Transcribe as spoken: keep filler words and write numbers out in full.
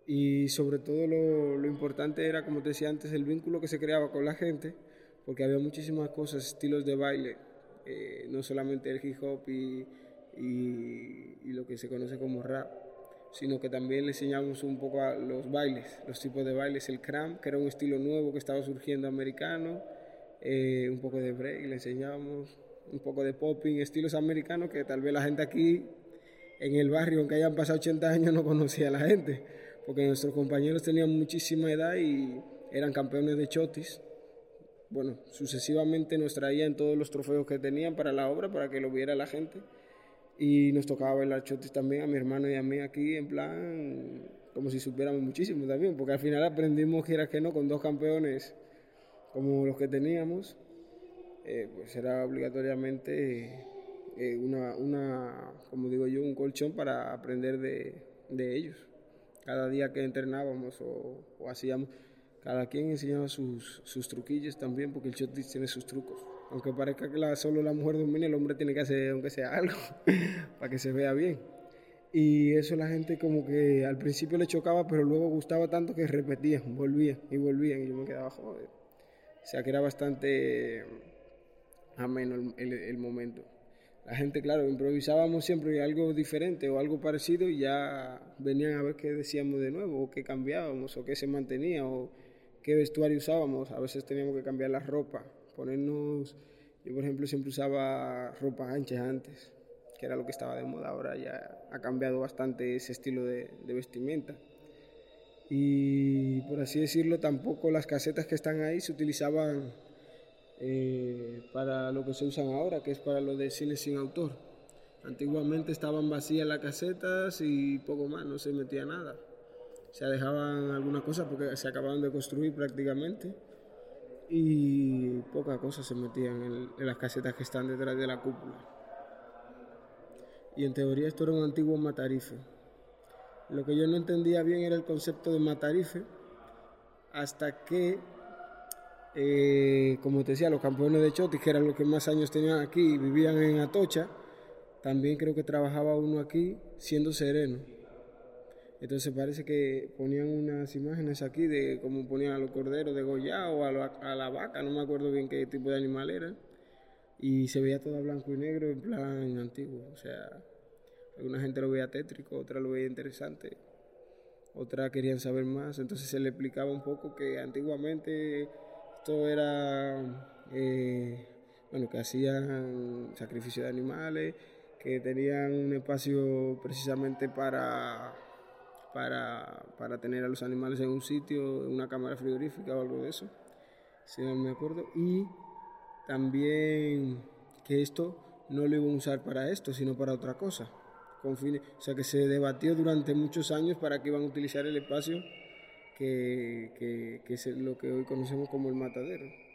Y sobre todo lo, lo importante era, como te decía antes, el vínculo que se creaba con la gente, porque había muchísimas cosas, estilos de baile, eh, no solamente el hip hop y, y, y lo que se conoce como rap, sino que también le enseñamos un poco a los bailes, los tipos de bailes, el cramp, que era un estilo nuevo que estaba surgiendo americano, eh, un poco de break, le enseñábamos un poco de popping, estilos americanos que tal vez la gente aquí en el barrio, aunque hayan pasado ochenta años, no conocía a la gente, porque nuestros compañeros tenían muchísima edad y eran campeones de chotis. Bueno, sucesivamente nos traían todos los trofeos que tenían para la obra, para que lo viera la gente. Y nos tocaba bailar chotis también a mi hermano y a mí aquí, en plan, como si supiéramos muchísimo también, porque al final aprendimos, quieras que no, con dos campeones como los que teníamos, eh, pues era obligatoriamente eh, una, una, como digo yo, un colchón para aprender de, de ellos. Cada día que entrenábamos o, o hacíamos, cada quien enseñaba sus, sus truquillos también, porque el chotis tiene sus trucos. Aunque parezca que la, solo la mujer domina, el hombre tiene que hacer, aunque sea algo, para que se vea bien. Y eso la gente como que al principio le chocaba, pero luego gustaba tanto que repetían, volvían y volvían. Y yo me quedaba, joder. O sea que era bastante ameno el, el, el momento. La gente, claro, improvisábamos siempre algo diferente o algo parecido y ya venían a ver qué decíamos de nuevo, o qué cambiábamos, o qué se mantenía, o qué vestuario usábamos. A veces teníamos que cambiar la ropa, ponernos... Yo, por ejemplo, siempre usaba ropa ancha antes, que era lo que estaba de moda. Ahora ya ha cambiado bastante ese estilo de, de vestimenta. Y, por así decirlo, tampoco las casetas que están ahí se utilizaban eh, para lo que se usan ahora, que es para lo de cine sin autor. Antiguamente estaban vacías las casetas y poco más, no se metía nada. Se dejaban algunas cosas porque se acababan de construir prácticamente y pocas cosas se metían en, en las casetas que están detrás de la cúpula. Y en teoría esto era un antiguo matarife. Lo que yo no entendía bien era el concepto de matarife hasta que, eh, como te decía, los campeones de chotis, que eran los que más años tenían aquí, vivían en Atocha. También creo que trabajaba uno aquí siendo sereno. Entonces parece que ponían unas imágenes aquí de cómo ponían a los corderos degollados o a la, a la vaca, no me acuerdo bien qué tipo de animal era. Y se veía todo blanco y negro en plan antiguo. O sea, alguna gente lo veía tétrico, otra lo veía interesante, otra querían saber más. Entonces se le explicaba un poco que antiguamente esto era, eh, bueno, que hacían sacrificio de animales, que tenían un espacio precisamente para, para, para tener a los animales en un sitio, en una cámara frigorífica o algo de eso, si no me acuerdo. Y también que esto no lo iban a usar para esto, sino para otra cosa. Con fines, o sea que se debatió durante muchos años para que iban a utilizar el espacio que, que, que es lo que hoy conocemos como el matadero.